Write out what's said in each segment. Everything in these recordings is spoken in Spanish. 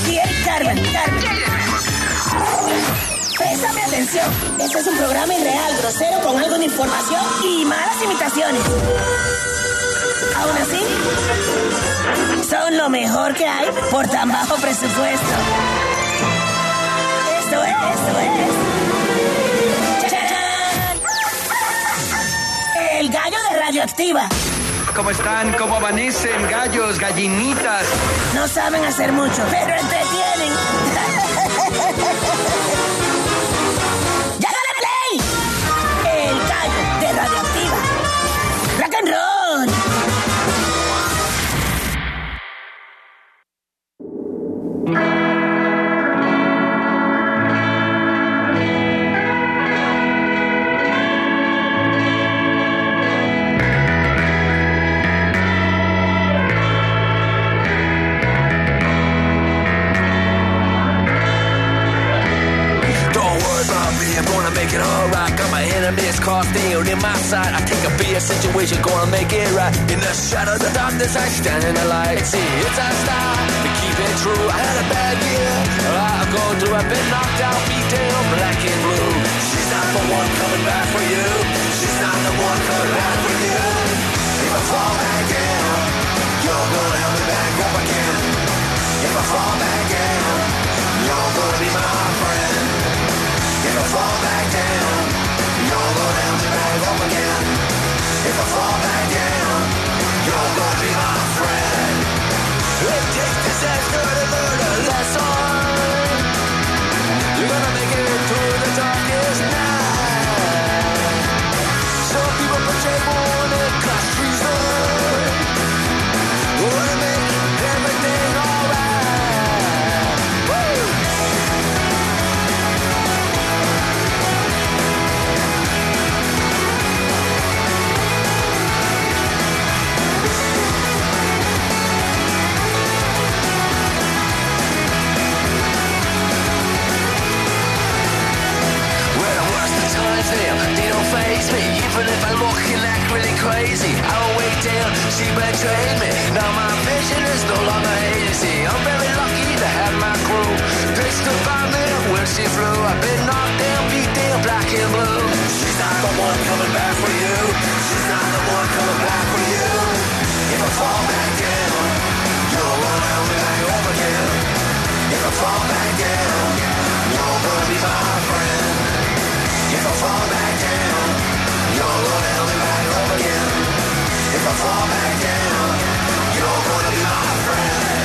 Aquí Eric Carmen. Préstame atención. Este es un programa irreal, grosero, con algo de información y malas imitaciones. Aún así, son lo mejor que hay por tan bajo presupuesto. Esto es. ¡Chachán! El gallo de Radioactiva. ¿Cómo están? ¿Cómo amanecen? Gallos, gallinitas. No saben hacer mucho, pero entretienen. ¡Ya dale play! El gallo de Radioactiva. ¡Rock and roll! Make it alright, got my enemies casting in my sight. I take a beer situation, gonna make it right. In the shadow, the darkness, I stand in the light. See, it's our style, we keep it true. I had a bad year, I'll go through. I've been knocked out, beat down, black and blue. She's not the one coming back for you. She's not the one coming back for you. If I fall back down, you're gonna help me back up again. If I fall back down, you're gonna be my friend. If I fall back down, you're gonna help me back up again. If I fall back down, you're gonna be my friend. It takes disaster to learn a lesson. You're gonna make it through the darkest night. Some people portray more than class treason. We're gonna make everything alright. Woo! They don't faze me, even if I'm looking like really crazy. I don't wait down, she betrayed me. Now my vision is no longer hazy. I'm very lucky to have my crew. They stood by me when she flew. I've been knocked down, beat down, black and blue. She's not the one coming back for you. She's not the one coming back for you. If I fall back down, you're gonna help me back up again. If I fall back down, you're gonna be my friend. If I fall back down, you're gonna help me back up again. If I fall back down, you're gonna be my friend.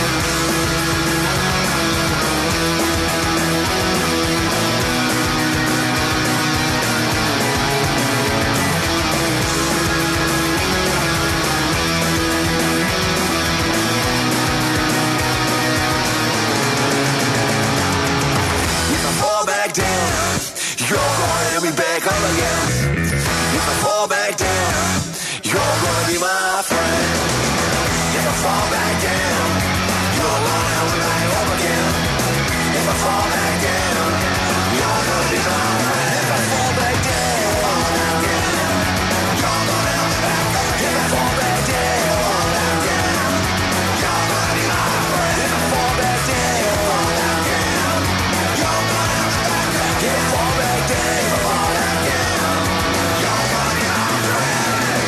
If I fall back down, you're gonna help me back up again. If I fall back down, you're gonna be my friend. If I fall back down, you're gonna help me back up again. If I fall back down, you're gonna be my friend. If I fall back down, you're gonna help me back up again. If I fall back down, you're gonna be my friend. If I fall back down, you're gonna help me back up again. If I fall back down, you're gonna be my friend.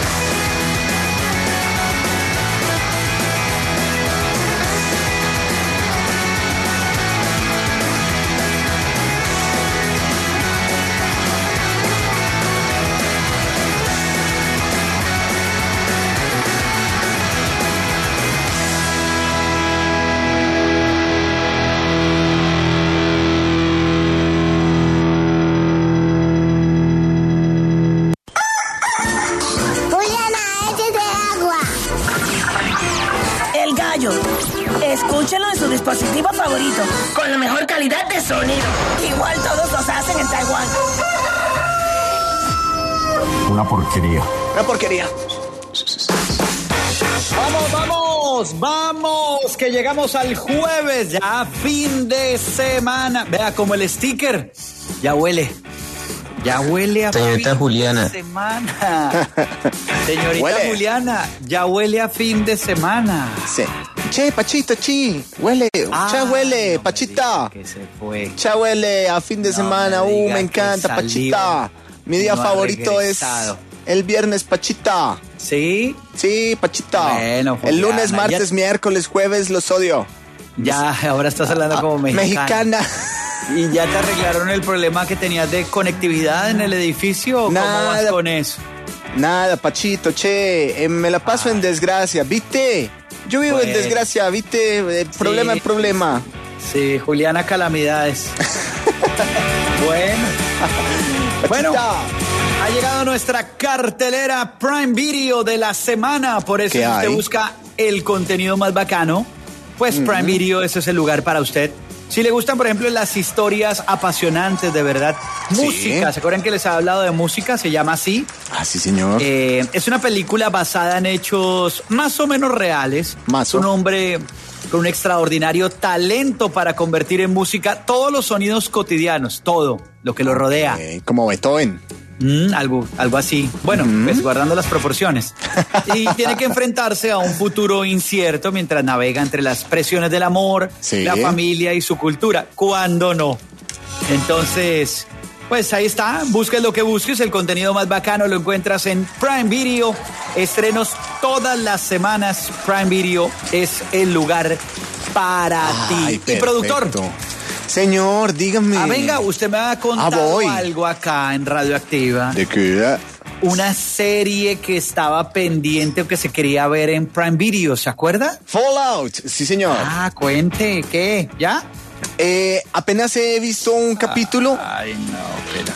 El gallo. Escúchenlo en su dispositivo favorito, con la mejor calidad de sonido. Igual todos los hacen en Taiwán. Una porquería. Una porquería. Vamos, que llegamos al jueves, ya fin de semana. Vea como el sticker ya huele. Ya huele a Señorita fin Juliana. de semana. Señorita Huele. Juliana, ya huele a fin de semana. Sí. Che, Pachito, huele. Ya huele, no Pachita. me diga que se fue. Ya huele a fin de No semana. me diga Me que encanta, salió Pachita. Mi día y no ha favorito regresado. es el viernes, Pachita. ¿Sí? Sí, Pachita. Bueno, el Juliana, lunes, martes, ya- miércoles, jueves, los odio. Ya, ahora estás hablando como mexicana. Mexicana. ¿Y ya te arreglaron el problema que tenías de conectividad en el edificio? ¿O cómo vas Nada. con eso? Nada, Pachito, me la paso en desgracia, ¿viste? Yo vivo en Bueno. desgracia, ¿viste? De problema Sí. en problema. Sí, Juliana Calamidades. Bueno, ha llegado nuestra cartelera Prime Video de la semana. Por eso, ¿Qué si usted hay? busca el contenido más bacano, pues Prime Video, ese es el lugar para usted. Si le gustan, por ejemplo, las historias apasionantes, de verdad, Sí. música, ¿se acuerdan que les he hablado de música? Se llama así. Ah, sí, señor. Es una película basada en hechos más o menos reales. Mazo. Un hombre con un extraordinario talento para convertir en música todos los sonidos cotidianos, todo lo que lo rodea. Como Beethoven. Algo así. Bueno, pues guardando las proporciones. Y tiene que enfrentarse a un futuro incierto mientras navega entre las presiones del amor, Sí. la familia y su cultura. ¿Cuándo no? Entonces, pues ahí está. Busques lo que busques. El contenido más bacano lo encuentras en Prime Video. Estrenos todas las semanas. Prime Video es el lugar para Ay, ti. Y productor. perfecto. Señor, dígame. Venga, usted me ha contado voy. algo acá en Radioactiva. ¿De qué? Una serie que estaba pendiente o que se quería ver en Prime Video, ¿se acuerda? Fallout, sí, señor. Cuente, ¿qué? ¿Ya? Apenas he visto un capítulo, Ay, no,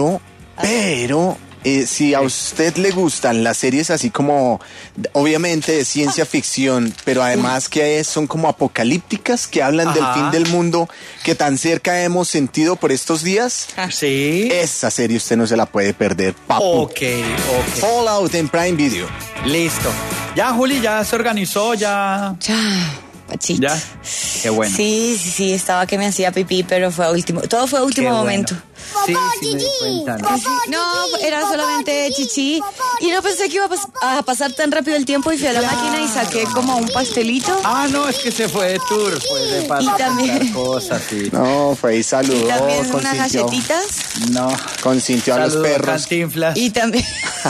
pero, si a usted le gustan las series así como, obviamente de ciencia ficción, pero además que son como apocalípticas, que hablan del Ajá. fin del mundo que tan cerca hemos sentido por estos días, Sí. esa serie usted no se la puede perder, papu. Ok. Fallout en Prime Video. Listo. Ya, Juli, ya se organizó, ya. Pachito. Ya. Qué bueno. Sí, estaba que me hacía pipí, pero fue a último. Todo fue a último Qué bueno. momento. Sí, me di cuenta, ¿no? No, era solamente chichi. Y no pensé que iba a pasar tan rápido el tiempo y fui a la máquina y saqué como un pastelito. No, es que se fue de tour, fue de Y pasar también- cosas, sí. No, fue y saludó, Y también unas consintió, galletitas. No. consintió a los Saludos, perros. Cantinflas. Y también.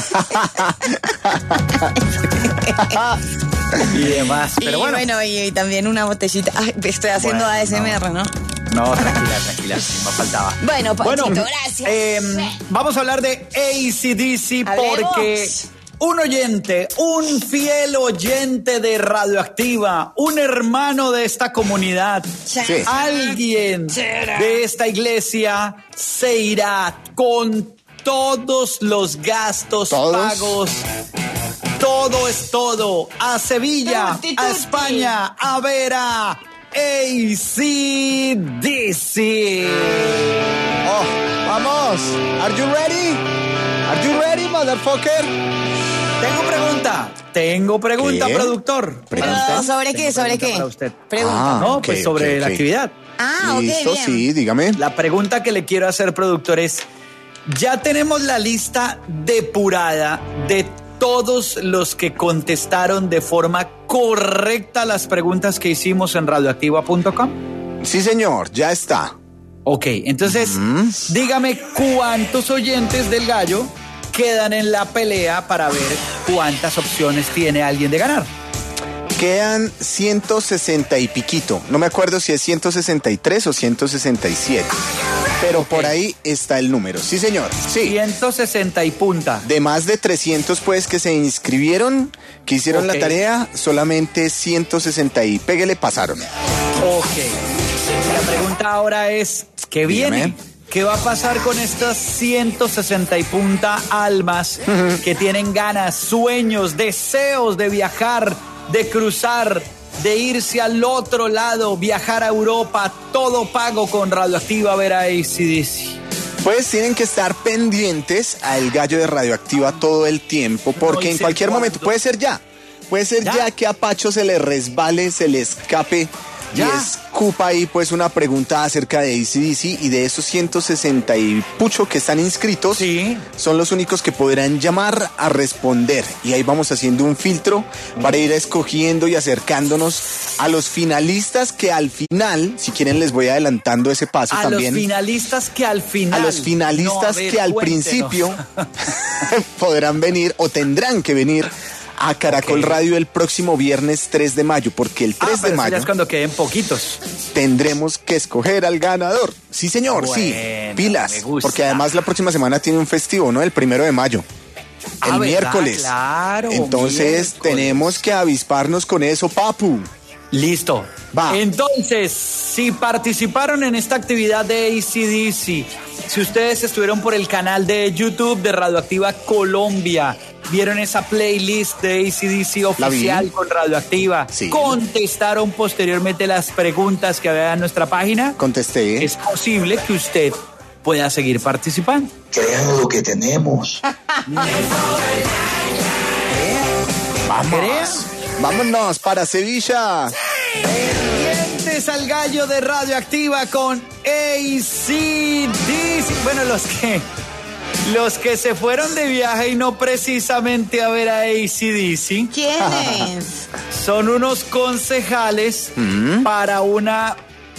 Y demás. Pero bueno. Y también una botellita. Ay, estoy haciendo Bueno, ASMR, ¿no? No, tranquila, me faltaba. Bueno, Pachito, Bueno, gracias. vamos a hablar de AC/DC Hablemos. porque un oyente, un fiel oyente de Radioactiva, un hermano de esta comunidad, Sí. alguien de esta iglesia se irá con todos los gastos ¿Todos? pagos. Todo es todo. A Sevilla, Tutti, a tutti. España, a ver a AC/DC. Oh, vamos. Are you ready? Are you ready, motherfucker? Tengo pregunta, ¿Qué? productor. ¿Pregunta? ¿Sobre qué? Tengo ¿Sobre pregunta qué? para usted. Pregunta. No, ok, pues sobre ok, la ok. actividad. Ok, Listo, bien. sí, dígame. La pregunta que le quiero hacer, productor, es: ya tenemos la lista depurada de todos los que contestaron de forma correcta las preguntas que hicimos en radioactiva.com. Sí, señor, ya está. Ok, entonces, dígame cuántos oyentes del gallo quedan en la pelea para ver cuántas opciones tiene alguien de ganar. Quedan 160 y piquito. No me acuerdo si es 163 o 167. Pero por ahí está el número. Sí, señor. Sí. 160 y punta. De más de 300 pues que se inscribieron, que hicieron Ok. la tarea, solamente 160 y péguele pasaron. Ok. La pregunta ahora es, ¿qué viene? Dígame. ¿Qué va a pasar con estas 160 y punta almas que tienen ganas, sueños, deseos de viajar, de cruzar, de irse al otro lado, viajar a Europa, todo pago con Radioactiva a ver a AC/DC? Pues tienen que estar pendientes al gallo de Radioactiva todo el tiempo, porque No, ¿y en sé cualquier cuándo? momento puede ser ya. Puede ser ¿Ya? ya que a Pacho se le resbale, se le escape Ya. Y escupa ahí pues una pregunta acerca de AC/DC, y de esos 160 y pucho que están inscritos, Sí. son los únicos que podrán llamar a responder. Y ahí vamos haciendo un filtro para ir escogiendo y acercándonos a los finalistas, que al final, si quieren les voy adelantando ese paso A también. los finalistas que al final. A los finalistas No, a ver, que al cuéntenos. principio podrán venir o tendrán que venir a Caracol Ok. Radio el próximo viernes 3 de mayo, porque el 3 Pero de eso mayo ya es cuando queden poquitos. tendremos que escoger al ganador. Sí, señor, sí. Bueno, Pilas. me gusta. Porque además la próxima semana tiene un festivo, ¿no? El 1 de mayo. El ¿verdad? miércoles. Claro. Entonces miércoles. tenemos que avisparnos con eso, papu. Listo. Va. Entonces, si participaron en esta actividad de AC/DC, si ustedes estuvieron por el canal de YouTube de Radioactiva Colombia, vieron esa playlist de AC/DC La vi. oficial con Radioactiva, Sí. contestaron posteriormente las preguntas que había en nuestra página, Contesté. es posible que usted pueda seguir participando. Crean lo que tenemos. Vamos. Vámonos para Sevilla. Pendientes al gallo de Radioactiva con AC/DC. Bueno, los que se fueron de viaje y no precisamente a ver a AC/DC ¿Quiénes? son unos concejales para una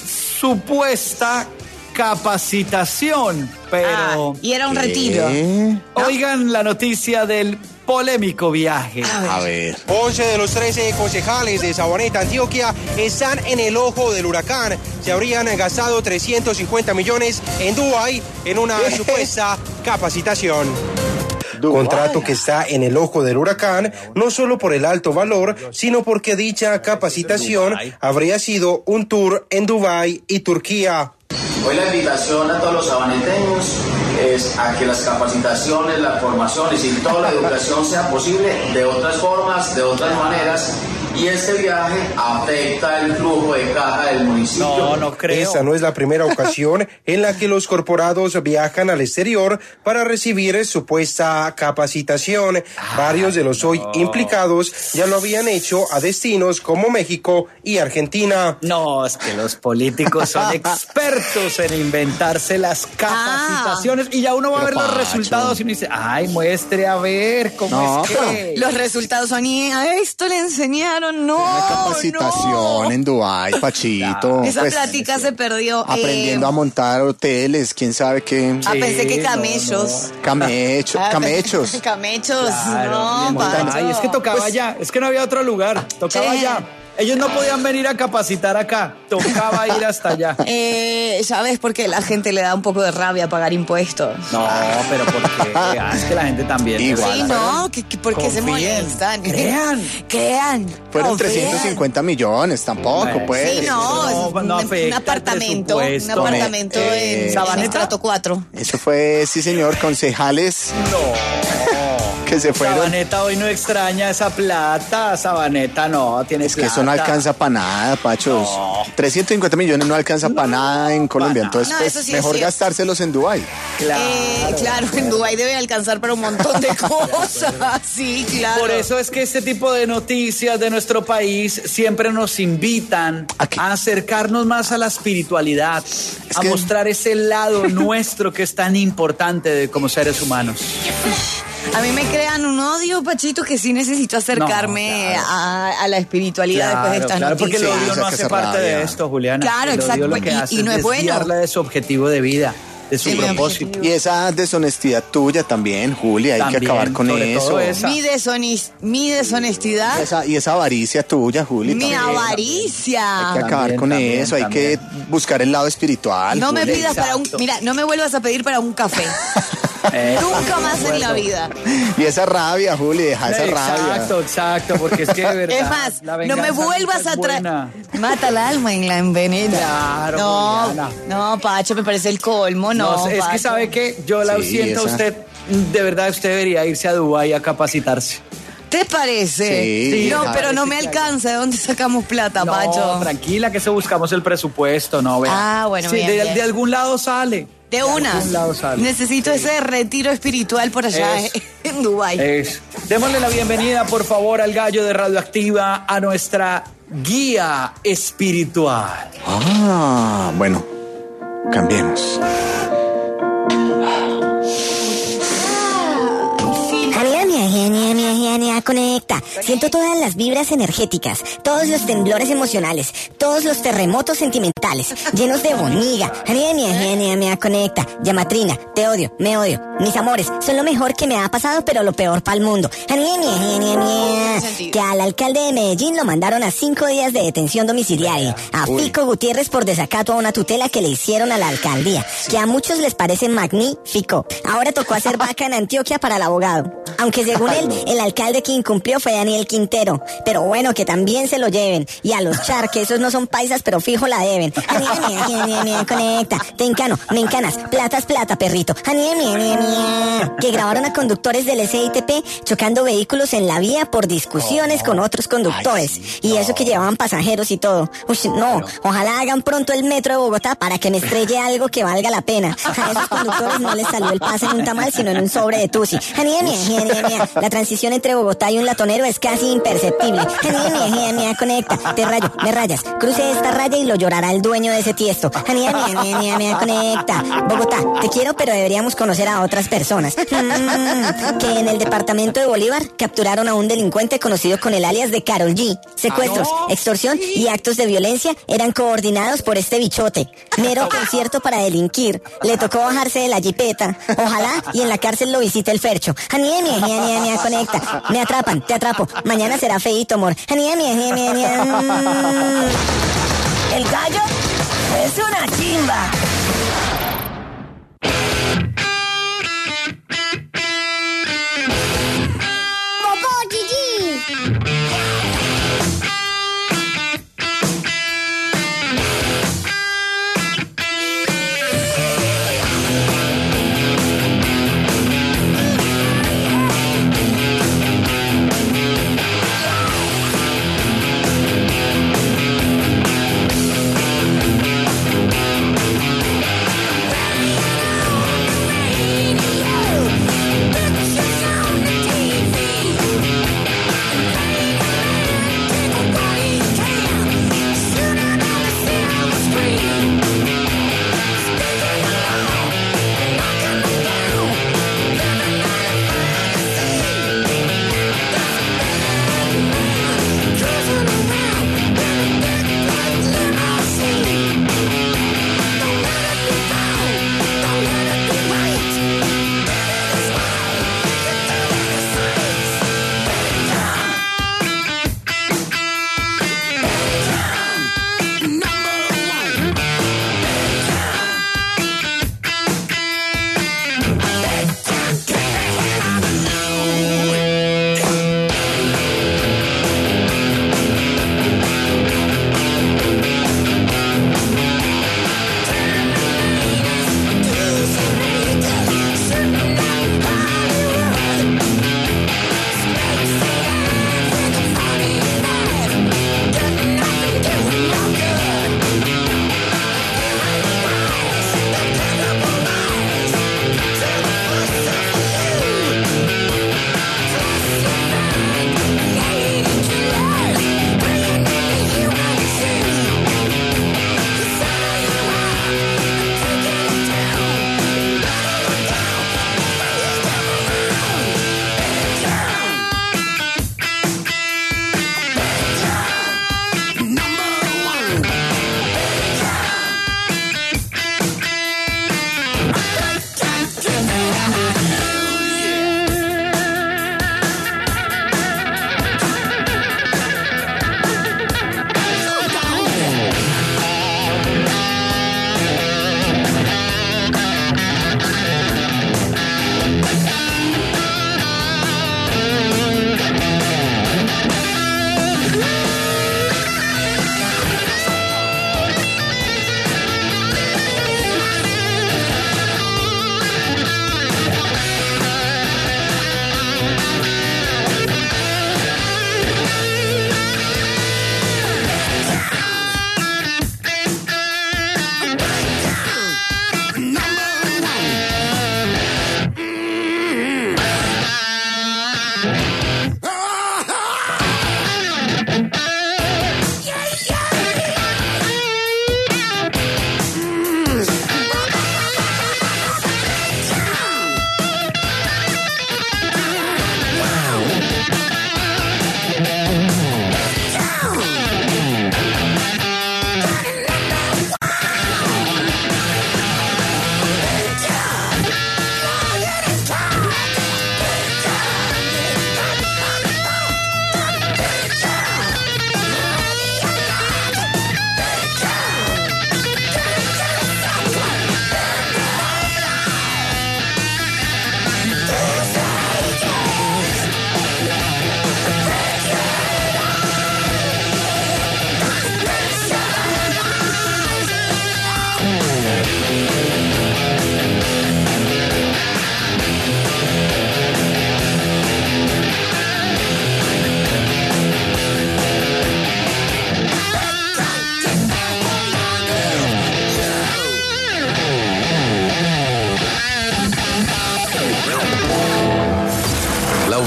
supuesta capacitación, pero Y era un retiro. oigan la noticia del polémico viaje. A ver. 11 de los 13 concejales de Sabaneta, Antioquia, están en el ojo del huracán. Se habrían gastado 350 millones en Dubái en una supuesta capacitación. Contrato que está en el ojo del huracán, no solo por el alto valor, sino porque dicha capacitación habría sido un tour en Dubái y Turquía. Hoy la invitación a todos los sabaneteños es a que las capacitaciones, las formaciones y toda la educación sea posible de otras formas, de otras maneras, y este viaje afecta el flujo de caja del municipio. No creo. Esta no es la primera ocasión en la que los corporados viajan al exterior para recibir supuesta capacitación. Varios de los hoy implicados ya lo habían hecho a destinos como México y Argentina. No, es que los políticos son expertos en inventarse las capacitaciones y ya uno va a ver Pero, los Pacho. resultados y uno dice, ay, muestre a ver cómo No, es que... Los resultados son, y a esto le enseñaron, no. Una capacitación no. en Dubái, Pachito. Esa Pues, plática se perdió. aprendiendo a montar hoteles, quién sabe qué. Pensé que Sí, camellos. Camechos. Camechos. Claro, No, Pacho. Pacho. Ay, es que tocaba allá, es que no había otro lugar, tocaba Sí. allá. Ellos no podían venir a capacitar acá, tocaba ir hasta allá. ¿Sabes por qué la gente le da un poco de rabia pagar impuestos? No, pero ¿por qué? Es que la gente también... Igual. Sí, no, ¿por qué se Confíen, molestan? crean. Fueron No, 350 millones, tampoco, Bueno, pues. Sí, no, No un afecta el apartamento. Un presupuesto. apartamento en ¿Sabaneta? estrato 4. Eso fue, sí, señor, concejales que se fueron. Sabaneta hoy no extraña esa plata, Sabaneta no, tiene Es que eso no plata. alcanza para nada, Pachos. 350 millones no alcanza para nada en Colombia. pa' Entonces, nada. pues, No, eso sí es mejor cierto. gastárselos en Dubái. Claro, en Dubái debe alcanzar para un montón de cosas. Sí, claro. Por eso es que este tipo de noticias de nuestro país siempre nos invitan ¿A qué? a acercarnos más a la espiritualidad, a que- mostrar ese lado nuestro que es tan importante como seres humanos. A mí me crean un odio, Pachito, que sí necesito acercarme No, claro. a la espiritualidad después de estas Claro, porque el noticias. odio Sí, no saca hace esa parte de rabia. esto, Juliana. Claro, El odio exacto, lo que y hace no es bueno. desviarla de su objetivo de vida, de su Sí, propósito. Y esa deshonestidad tuya también, Julia, hay También, que acabar con sobre eso. todo esa. Mi deshonestidad, Y esa avaricia tuya, Julia. mi también. avaricia. Hay que acabar También, con también, eso, hay también. que buscar el lado espiritual. No me Julia. pidas para un... Exacto. Mira, no me vuelvas a pedir para un café. Nunca más en la vida. Y esa rabia, Julia, deja esa rabia. Exacto, porque es que de verdad. Es más, la no me venganza vuelvas nunca a es traer. buena. Mata el alma y la envenena. Claro, No, Juliana. no, Pacho, me parece el colmo, no. No, es que Pacho. sabe que yo la Sí, siento a esa. usted, de verdad usted debería irse a Dubái a capacitarse. ¿Te parece? Sí, no, claro. pero no me alcanza. ¿De dónde sacamos plata, No, Pacho? tranquila que eso buscamos el presupuesto, no, vea. Ah, bueno, Sí, bien, de, bien. de algún lado sale. De una. algún lado sale. Necesito ese retiro espiritual por allá Eso. en Dubái. Démosle la bienvenida, por favor, al gallo de Radioactiva, a nuestra guía espiritual. Ah, bueno, cambiemos. Conecta. Siento todas las vibras energéticas, todos los temblores emocionales, todos los terremotos sentimentales, llenos de boniga. Conecta. Llamatrina, te odio, me odio. Mis amores son lo mejor que me ha pasado, pero lo peor para el mundo. Que al alcalde de Medellín lo mandaron a 5 días de detención domiciliaria. A Fico Gutiérrez por desacato a una tutela que le hicieron a la alcaldía, que a muchos les parece magnífico. Ahora tocó hacer vaca en Antioquia para el abogado. Aunque según él, el alcalde que incumplió fue Daniel Quintero. Pero bueno, que también se lo lleven. Y a los Char, que esos no son paisas, pero fijo la deben. Conecta. Te encano, me encanas. Plata es plata, perrito. Que grabaron a conductores del SITP chocando vehículos en la vía por discusiones con otros conductores. Y eso que llevaban pasajeros y todo. Uy, no, ojalá hagan pronto el metro de Bogotá para que me estrelle algo que valga la pena. A esos conductores no les salió el pase en un tamal, sino en un sobre de tusi. La transición entre Bogotá y un latonero es casi imperceptible. Conecta, te rayo, me rayas. Cruce esta raya y lo llorará el dueño de ese tiesto. Conecta. Bogotá, te quiero, pero deberíamos conocer a otras personas. Que en el departamento de Bolívar capturaron a un delincuente conocido con el alias de Karol G. Secuestros, extorsión y actos de violencia eran coordinados por este bichote. Mero concierto para delinquir. Le tocó bajarse de la jipeta. Ojalá y en la cárcel lo visite el Fercho. Conecta. Me atrapan, te atrapo. Mañana será feíto, amor. El gallo es una chimba.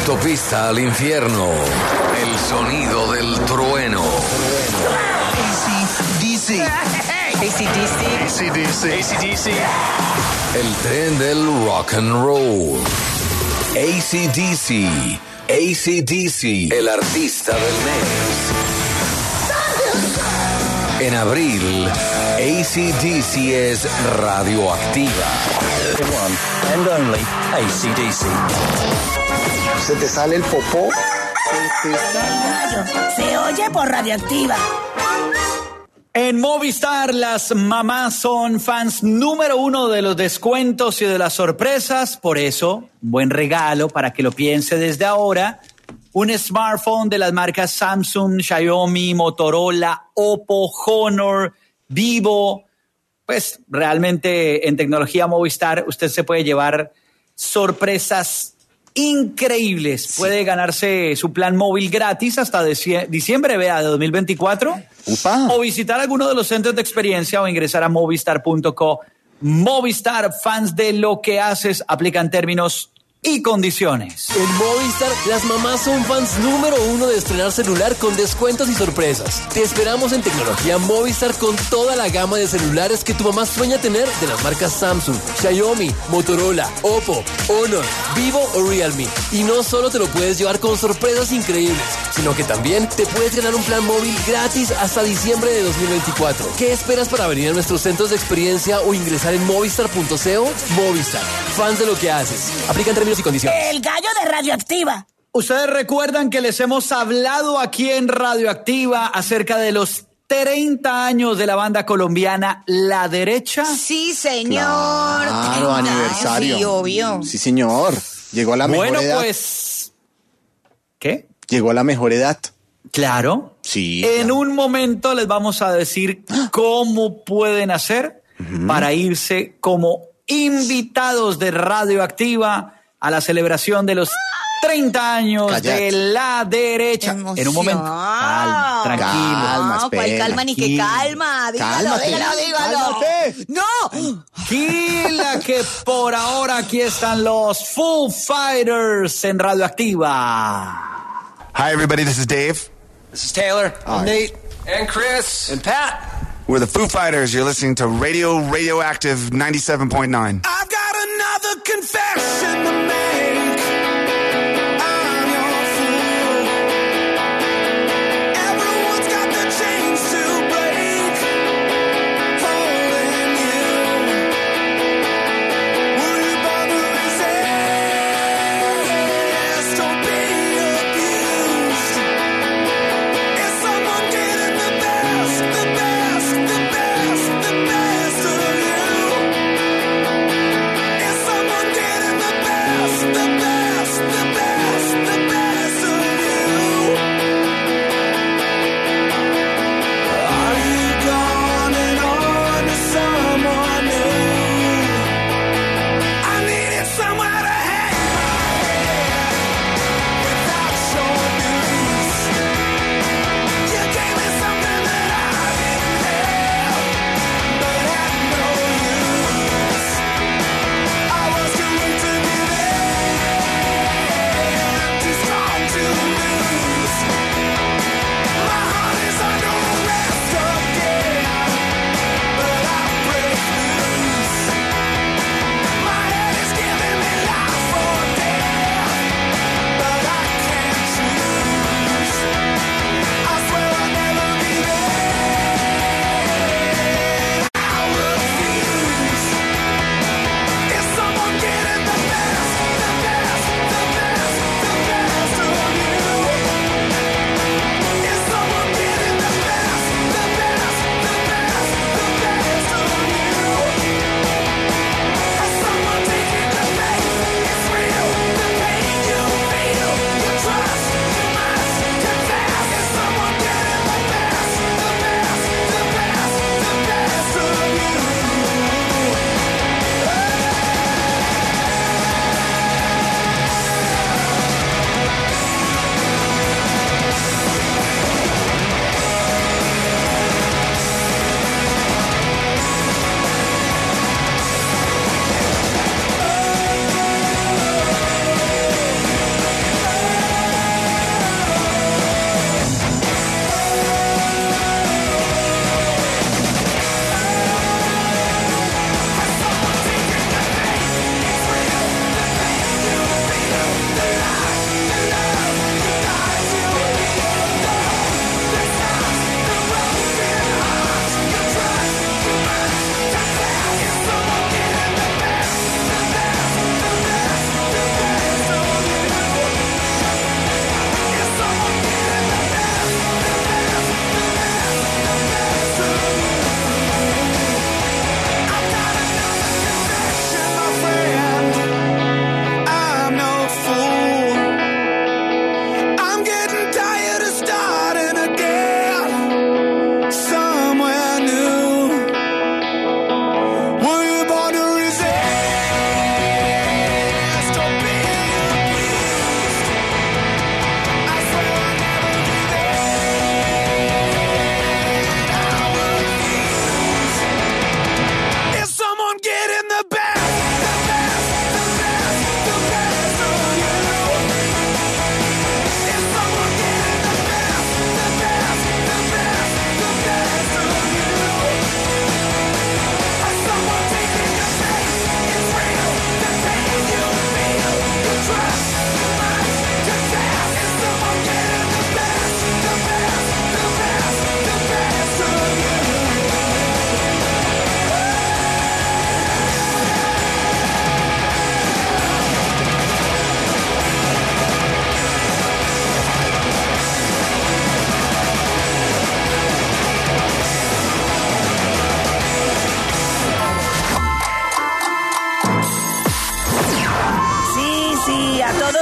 autopista al infierno. El sonido del trueno. AC/DC. AC/DC. El tren del rock and roll. AC/DC. AC/DC. El artista del mes. En abril, AC/DC es radioactiva. And only AC/DC. ¿Se te sale el popó? Se oye por Radioactiva. En Movistar, las mamás son fans número 1 de los descuentos y de las sorpresas. Por eso, buen regalo para que lo piense desde ahora. Un smartphone de las marcas Samsung, Xiaomi, Motorola, Oppo, Honor, Vivo. Pues realmente en tecnología Movistar usted se puede llevar sorpresas increíbles. Sí. Puede ganarse su plan móvil gratis hasta diciembre, de 2024. ¡Upa! O visitar alguno de los centros de experiencia o ingresar a movistar.co. Movistar, fans de lo que haces, aplican términos y condiciones. En Movistar, las mamás son fans número 1 de estrenar celular con descuentos y sorpresas. Te esperamos en tecnología Movistar con toda la gama de celulares que tu mamá sueña tener de las marcas Samsung, Xiaomi, Motorola, Oppo, Honor, Vivo o Realme. Y no solo te lo puedes llevar con sorpresas increíbles, sino que también te puedes ganar un plan móvil gratis hasta diciembre de 2024. ¿Qué esperas para venir a nuestros centros de experiencia o ingresar en movistar.co? Movistar, fans de lo que haces. Aplican términos y condiciones. El gallo de Radioactiva. Ustedes recuerdan que les hemos hablado aquí en Radioactiva acerca de los 30 años de la banda colombiana La Derecha. Sí, señor. Claro, aniversario. Sí, obvio. Sí, señor. Llegó a la mejor edad. Bueno, pues... ¿Qué? Llegó a la mejor edad. Claro. Sí. En claro. un momento les vamos a decir cómo pueden hacer para irse como invitados de Radioactiva a la celebración de los 30 años de La Derecha. Emoción. En un momento. Calma, tranquilo. Calma, No, ¿cuál calma ni qué calma? Dígalo. ¡No! Tranquila, que por ahora aquí están los Foo Fighters en Radioactiva. Hi, everybody. This is Dave. This is Taylor. I'm Nate. And Chris. And Pat. We're the Foo Fighters. You're listening to Radioactive 97.9. I've got another confession to make. I'm your fool. Everyone's got the chains to break, holding you. Will you bother resist? Don't be abused. Is someone getting the best, the best, the best, the best of you? Is someone getting the best, the best?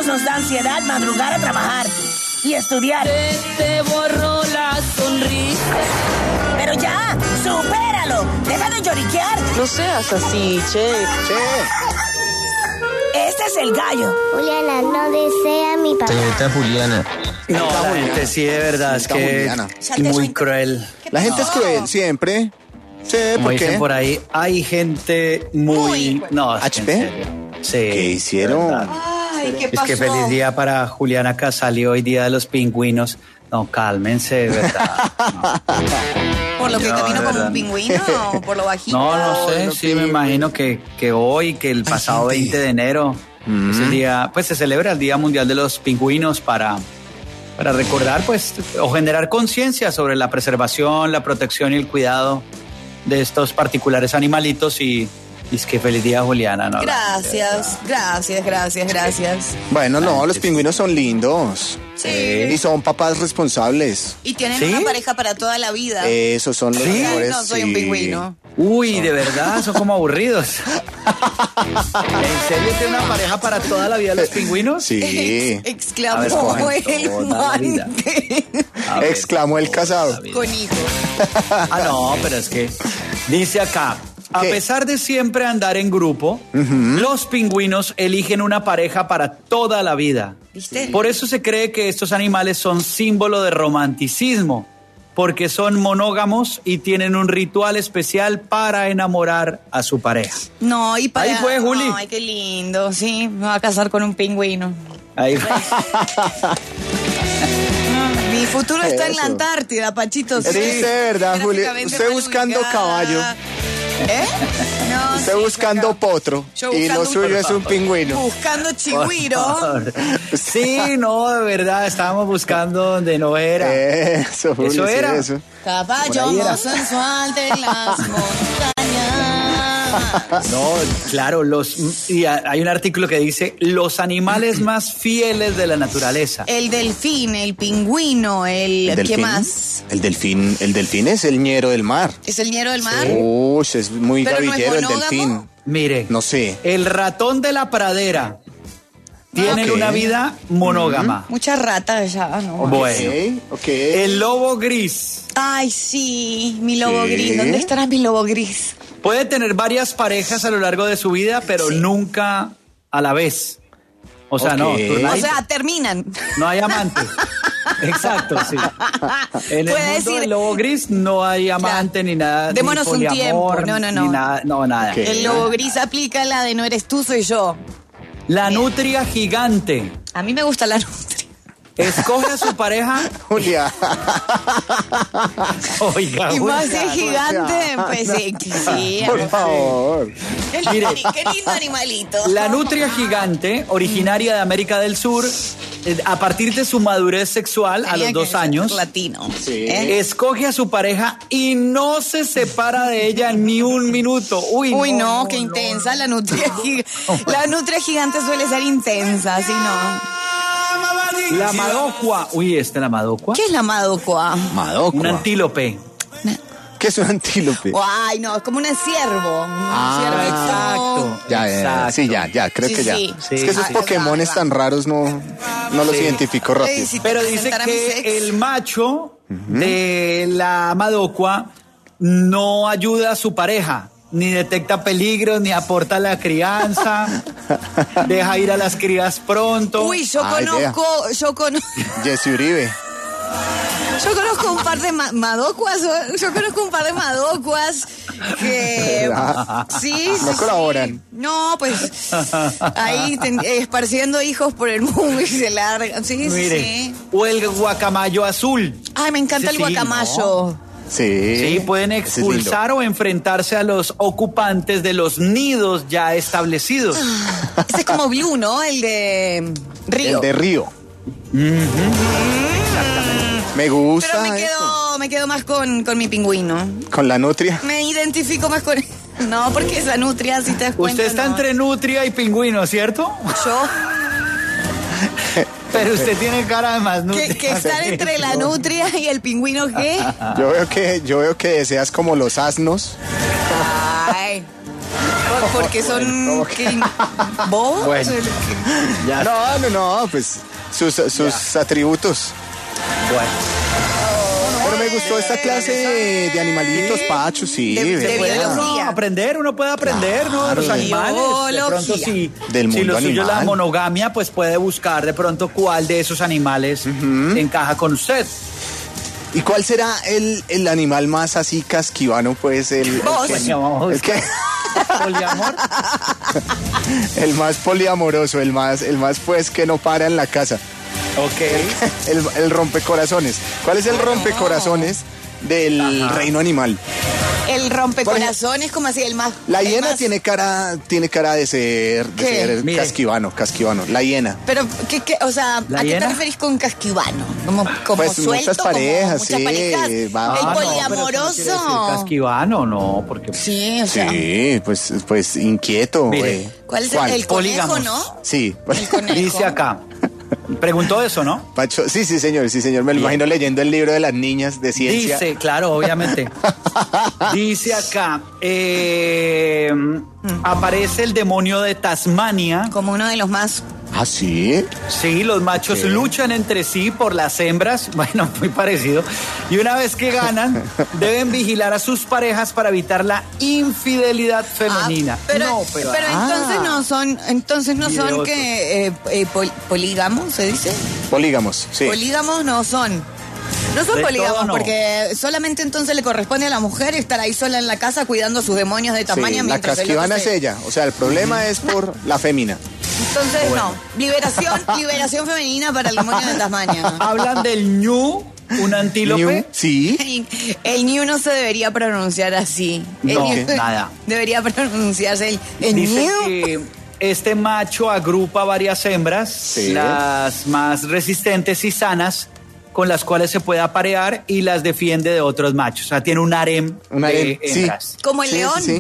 todos nos da ansiedad madrugar a trabajar y estudiar. Te borró la sonrisa. Pero ya, supéralo. Deja de lloriquear. No seas así, che. Este es el gallo. Juliana no desea a mi papá. Señorita Juliana. No, la gente sí, de verdad, es que es muy cruel. La gente es cruel, siempre. Sí, Como ¿por dicen qué? por ahí, hay gente muy... No, es que en ¿HP? serio. Sí. ¿Qué hicieron? Ay, ¿qué Es pasó? que feliz día para Juliana Casali, hoy día de los pingüinos. No, cálmense, de verdad. ¿Por lo que No, camino de como verdad. un pingüino o por lo bajito? No sé, sí, me imagino que hoy, que el pasado 20 de enero, es el día, pues se celebra el Día Mundial de los Pingüinos para recordar, pues, o generar conciencia sobre la preservación, la protección y el cuidado de estos particulares animalitos y es que feliz día, Juliana, ¿no? Gracias. Bueno, no, los pingüinos son lindos. Sí. Y son papás responsables. Y tienen ¿Sí? una pareja para toda la vida. Esos son los ¿Sí? mejores. No soy un sí. pingüino. Uy, de verdad, son como aburridos. ¿En serio tiene una pareja para toda la vida los pingüinos? Sí. Exclamó A ver, cogen el toda la vida. guante. A ver, Exclamó el casado. Con hijos. Ah, no, pero es que dice acá, a ¿Qué? pesar de siempre andar en grupo, los pingüinos eligen una pareja para toda la vida. ¿Viste? Por eso se cree que estos animales son símbolo de romanticismo, porque son monógamos y tienen un ritual especial para enamorar a su pareja. No, y para... Ahí fue, Juli. Ay, qué lindo, sí. Me voy a casar con un pingüino. Ahí va. Mi futuro está en la Eso. Antártida, Pachito. Es que usted, ¿verdad, Juli? Gráficamente Usted buscando ubicada. caballo. ¿Eh? No, Usted sí, buscando acá. potro. Yo Y lo buscando suyo es un pingüino. Buscando Por chigüiro. favor. Sí, no, de verdad, estábamos buscando donde no era. Eso, Juli, Eso sí, era. eso. Caballo Por ahí era. más sensual de las montañas. No, claro, hay un artículo que dice los animales más fieles de la naturaleza. El delfín, el pingüino, ¿qué delfín? más? El delfín es el ñero del mar. ¿Es el ñero del mar? Uy, es muy ¿Pero no es gavillero el monógamo? delfín. Mire, No sé. el ratón de la pradera tienen Ok. una vida monógama. Muchas ratas ya, ¿no? Bueno, Ok. el lobo gris Ay, sí, mi lobo ¿Qué? gris. ¿Dónde estará mi lobo gris? puede tener varias parejas a lo largo de su vida, pero nunca a la vez. O sea, Ok. no, O sea, terminan. no hay amante. Exacto, sí. En el Puede mundo decir- del lobo gris no hay amante ni nada. Démonos ni un poliamor, tiempo. No. Ni nada, no, nada. Ok. El lobo gris aplica la de no eres tú, soy yo. La nutria gigante A mí me gusta la nutria. escoge a su pareja. Julia. Oiga, Y más Julia, de gigante, pues sí. Por favor. Qué lindo animalito. La nutria gigante, originaria de América del Sur, a partir de su madurez sexual, a los 2 años, Latino. Sí. escoge a su pareja y no se separa de ella ni un minuto. Uy, No, qué intensa la nutria gigante. La nutria gigante suele ser intensa, ¿sí no? La madocua. Uy, ¿esta es la madocua? ¿Qué es la madocua? Madocua. Un antílope. ¿Qué es un antílope? Ay, no, es como un ciervo. Un ciervo. Exacto. Ya, exacto. sí, ya, creo Sí, que ya. sí. Es que esos Sí. Pokémones tan raros no los Sí. identifico rápido. Ey, si te Pero dice presentara mi que sex. el macho de la madocua no ayuda a su pareja, ni detecta peligros, ni aporta a la crianza, deja ir a las crías pronto. Uy, yo conozco Jesse Uribe. un par de madocuas. Yo conozco un par de madocuas que ¿Verdad? sí, No sí, colaboran. sí. No, pues ahí esparciendo hijos por el mundo y se largan. Sí, Mire, sí. o el guacamayo azul. Ay, me encanta Sí, el guacamayo. Sí. Sí, pueden Ese es lindo. expulsar o enfrentarse a los ocupantes de los nidos ya establecidos. Ese es como Blue, ¿no? El de Río. El de Río. Me gusta. Pero me quedo más con mi pingüino. Con la nutria. Me identifico más con... No, porque esa nutria, si te das cuenta, Usted está no. entre nutria y pingüino, ¿cierto? Yo, Pero usted tiene cara de más nutria. que estar entre la nutria y el pingüino, ¿qué? Yo veo que deseas como los asnos. Ay. Porque son bobos. Bueno. No, pues sus atributos. Bueno. Pero me gustó esta clase de animalitos, Pacho, sí. De biología. Uno puede aprender, ¿no? De los animales. De pronto, si lo suyo es la monogamia, pues puede buscar de pronto cuál de esos animales encaja con usted. ¿Y cuál será el animal más así casquivano, pues? El que ¿Poliamor? El más poliamoroso, el más pues que no para en la casa. Ok. El rompecorazones. ¿Cuál es el rompecorazones del reino animal? El rompecorazones, como así, el más... La hiena tiene cara de ser casquivano. La hiena. Pero, o sea, ¿a qué te referís con casquivano? Como pues suelto, muchas parejas, muchas parejas. El poliamoroso. Casquivano, no, porque... Sí, o sea... Sí, pues inquieto. Mire, ¿cuál es el conejo, no? Sí. El conejo. Dice acá. Preguntó eso, ¿no? Pacho, sí, señor. Me lo imagino leyendo el libro de las niñas de ciencia. Dice, claro, obviamente. Dice acá, aparece el demonio de Tasmania. Como uno de los más... ¿Ah, sí? Sí, los machos luchan entre sí por las hembras, bueno, muy parecido. Y una vez que ganan, deben vigilar a sus parejas para evitar la infidelidad femenina. Pero entonces no son que polígamos, ¿se dice? Polígamos, sí. Polígamos no son. No son polígamos, porque solamente entonces le corresponde a la mujer estar ahí sola en la casa cuidando sus demonios de Tasmania. Sí, la casquivana es ella, o sea, el problema es por la fémina. Entonces, no, liberación femenina para el demonio de Tasmania. ¿No? Hablan del ñu, un antílope. Sí. El ñu no se debería pronunciar así. No, nada. Debería pronunciarse el Dice ñu. que este macho agrupa varias hembras, las más resistentes y sanas, con las cuales se puede aparear y las defiende de otros machos. O sea, tiene un harem de hembras. Sí. Como el león. Sí.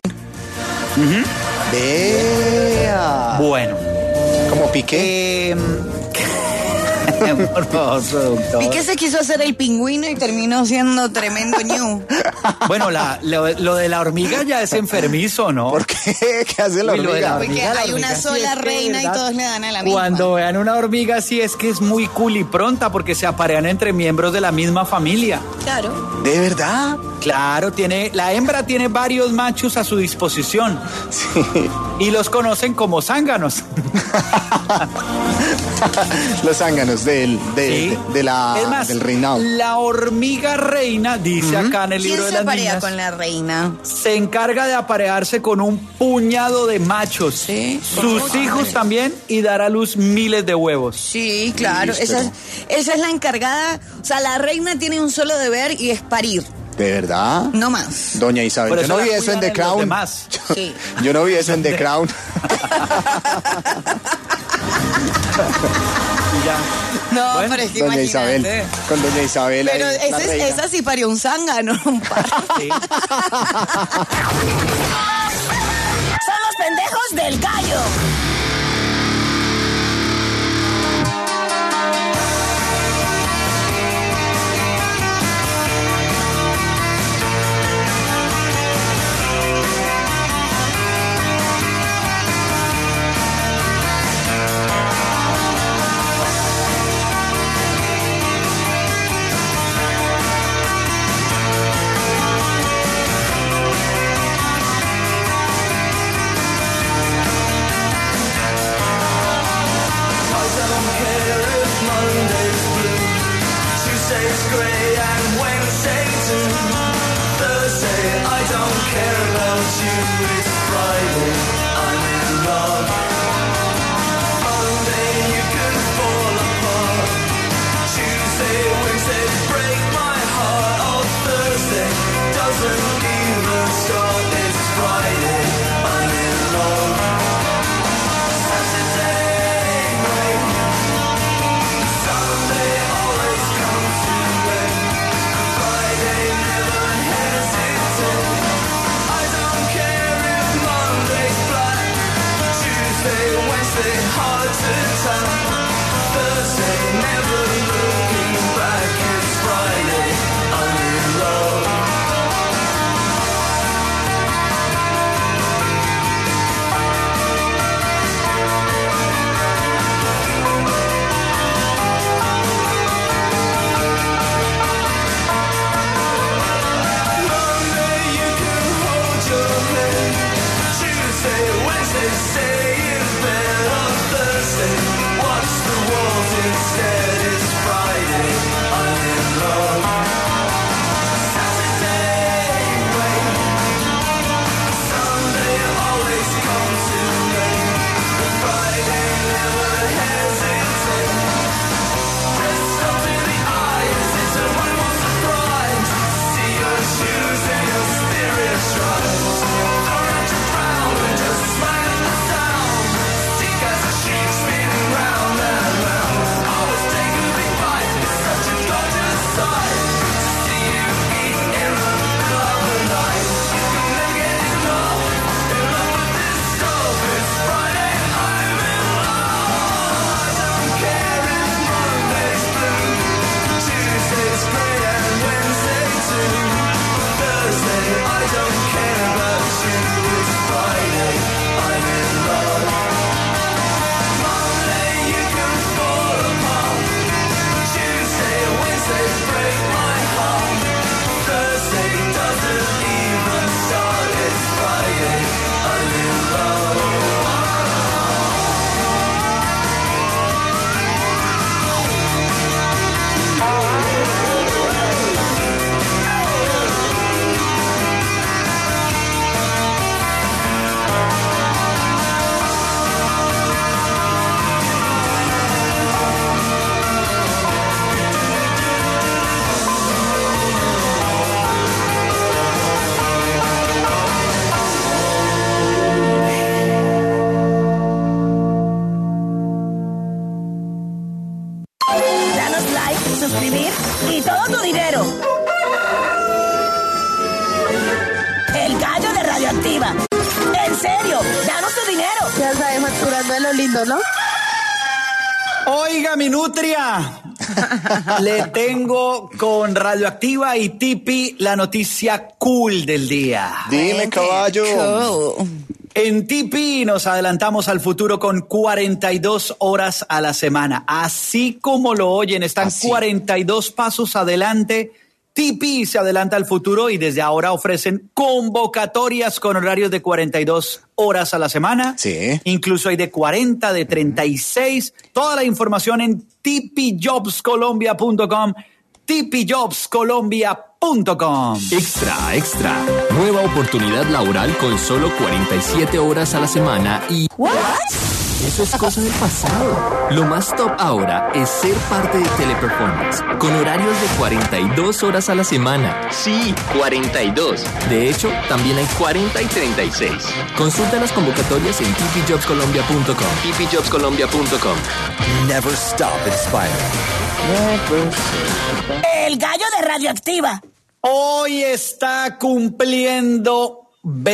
Vea. Bueno. Como Piqué. Por favor, productor. Piqué se quiso hacer el pingüino y terminó siendo tremendo ñu. Bueno, lo de la hormiga ya es enfermizo, ¿no? ¿Por qué? ¿Qué hace la hormiga? Porque hay una sola reina y todos le dan a la misma. Cuando vean una hormiga sí es que es muy cool y pronta porque se aparean entre miembros de la misma familia. Claro. ¿De verdad? Claro, la hembra tiene varios machos a su disposición. Sí. Y los conocen como zánganos. Los zánganos del reinado. La hormiga reina, dice acá en el libro de las niñas. ¿Quién se aparea con la reina? Se encarga de aparearse con un puñado de machos. Sí. Sus hijos también y dar a luz miles de huevos. Sí, claro. Esa es la encargada. O sea, la reina tiene un solo deber y es parir. ¿De verdad? No más. Doña Isabel, yo no vi eso en The Crown. Sí. Yo no vi eso en The Crown. No, bueno, pero es que Doña imagínate. Isabel, con Doña Isabel. Pero ahí, esa sí parió un zángano, un par. Sí. Son los pendejos del gallo. Radioactiva. En serio, danos tu dinero. Ya sabes, facturando de lo lindo, ¿no? Oiga, mi nutria, le tengo con Radioactiva y Tipi la noticia cool del día. Dime, caballo. Cool. En Tipi nos adelantamos al futuro con 42 horas a la semana. Así como lo oyen, están 42 pasos adelante. Tipi se adelanta al futuro y desde ahora ofrecen convocatorias con horarios de 42 horas a la semana. Sí. Incluso hay de 40, de 36. Toda la información en tipijobscolombia.com. tipijobscolombia.com. Extra, extra. Nueva oportunidad laboral con solo 47 horas a la semana y... ¿What? Eso es cosa del pasado. Lo más top ahora es ser parte de Teleperformance, con horarios de 42 horas a la semana. Sí, 42. De hecho, también hay 40 y 36. Consulta las convocatorias en tipijobscolombia.com. tipijobscolombia.com. Never stop inspiring. El gallo de Radioactiva. Hoy está cumpliendo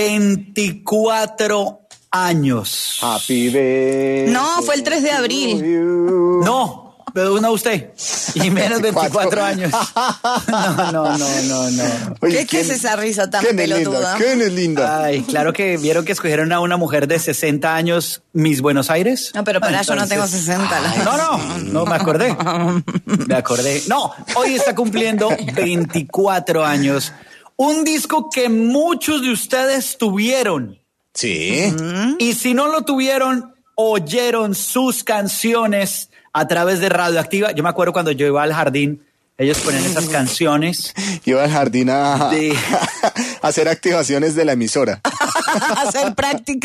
24 años. Happy birthday. No, fue el 3 de abril. No, pero no usted. Y menos 24 años. No. Oye, ¿Qué es esa risa tan ¿quién es pelotuda? linda? ¿Quién es linda? Ay, claro que vieron que escogieron a una mujer de 60 años, Miss Buenos Aires. No, pero para yo no tengo Entonces, 60. No, me acordé. No, hoy está cumpliendo 24 años. Un disco que muchos de ustedes tuvieron. Sí. Y si no lo tuvieron, oyeron sus canciones a través de Radioactiva. Yo me acuerdo cuando yo iba al jardín, ellos ponían esas canciones. Iba al jardín a hacer activaciones de la emisora. Hacer práctica.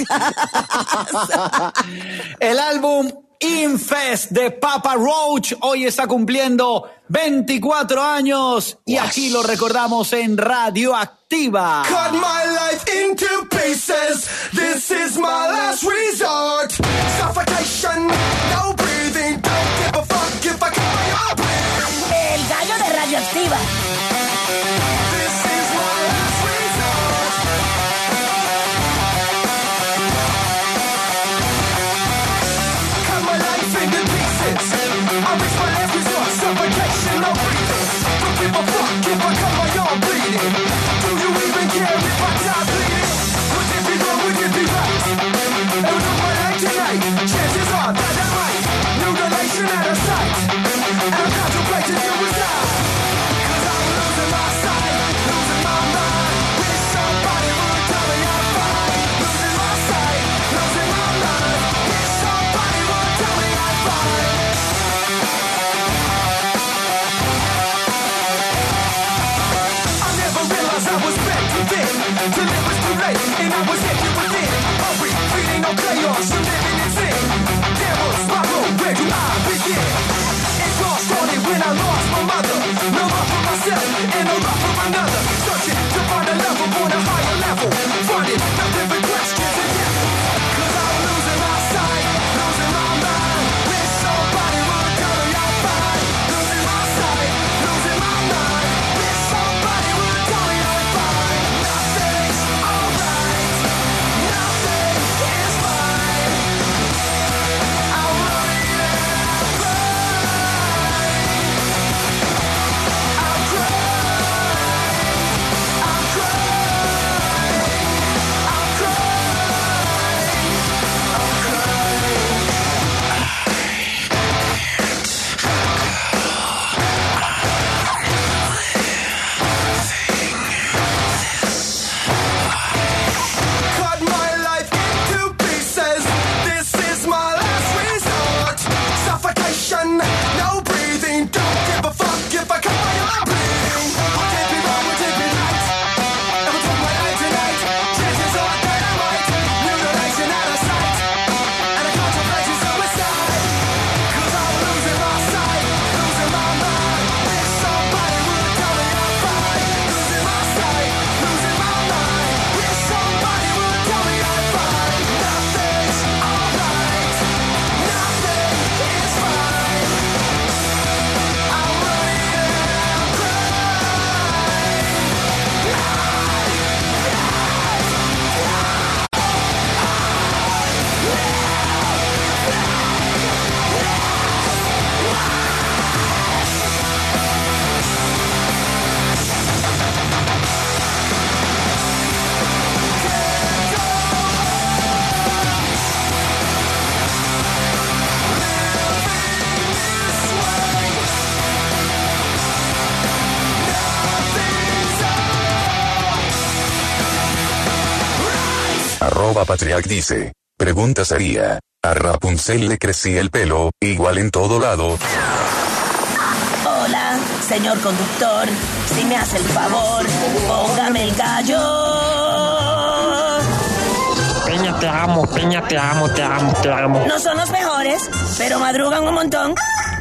El álbum Infest de Papa Roach hoy está cumpliendo 24 años y aquí lo recordamos en Radioactiva. Cut my life into pieces. This is my last resort. Suffocation, no breathing. Don't give a fuck if I cut my arm. El gallo de Radioactiva. This is my last resort. Cut my life into pieces. I reach my last resort. Suffocation, no breathing. Don't give a fuck if I cut my arm bleeding. Do you even care if I die bleeding? Would it be wrong? Would it be right? And with my life tonight, chances are that I might. New relation out of sight. And I'm contemplating suicide. 'Cause I'm losing my sight, losing my mind. Wish somebody would tell me I'm fine. Losing my sight, losing my mind. Wish somebody would tell me I'm fine. I never realized I was meant to live till it was too late and I was empty within. Hurry, feeding on chaos, and living in sin. There was my road, where do I begin? It all started when I lost my mother. No love for myself and no love for another. Searching to find a love upon a higher level. Finding nothing but questions and death. 'Cause I'm losing my sight, losing my mind. Wish somebody would tell me I'm fine. Losing my sight, losing my mind. Wish somebody would tell me I'm fine. Nothing's alright. Nothing is fine. I'm running out. @Patriarch dice, pregunta sería, ¿a Rapunzel le crecía el pelo igual en todo lado? Hola, señor conductor, si me hace el favor, póngame el gallo. Peña, te amo, Peña, te amo, te amo, te amo. No son los mejores, pero madrugan un montón.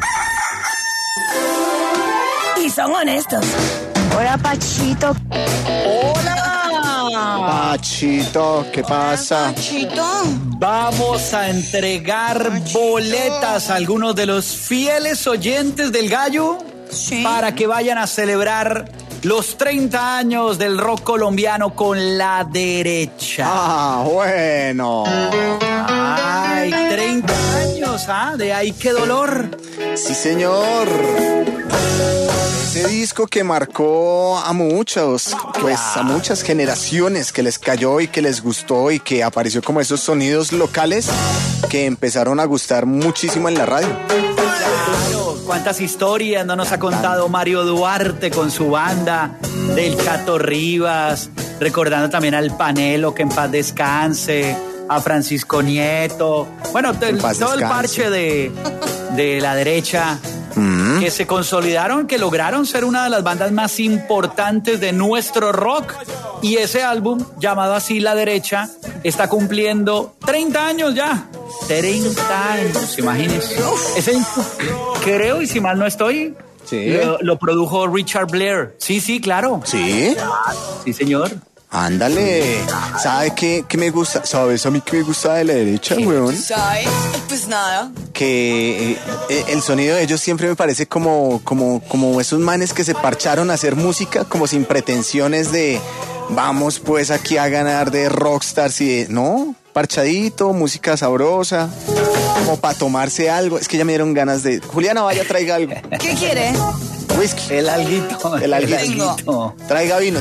Y son honestos. Hola, Pachito. ¡Hola! Pachito, ¿qué pasa? Pachito. Vamos a entregar boletas a algunos de los fieles oyentes del Gallo para que vayan a celebrar los 30 años del rock colombiano con La Derecha. Ah, bueno. Ay, 30 años, de ahí qué dolor. Sí, señor. Ese disco que marcó a muchos, pues a muchas generaciones, que les cayó y que les gustó y que apareció como esos sonidos locales que empezaron a gustar muchísimo en la radio. Claro, cuántas historias no nos ha contado Mario Duarte con su banda, del Cato Rivas, recordando también al Panelo, que en paz descanse, a Francisco Nieto, bueno, todo el parche de La Derecha, que se consolidaron, que lograron ser una de las bandas más importantes de nuestro rock. Y ese álbum, llamado así La Derecha, está cumpliendo 30 años ya. 30 años, imagínense. Ese, creo, y si mal no estoy, lo produjo Richard Blair. Sí, claro. ¿Sí? Sí, señor. Ándale. ¿Sabe qué me gusta? ¿Sabes a mí qué me gusta de La Derecha, weón? ¿Sabes? Pues nada. Que el sonido de ellos siempre me parece como esos manes que se parcharon a hacer música como sin pretensiones de vamos pues aquí a ganar de rockstars y de, no, parchadito, música sabrosa, como para tomarse algo. Es que ya me dieron ganas de... Juliana, vaya, traiga algo. ¿Qué quiere? Whisky. El alguito. El alguito. Traiga vino.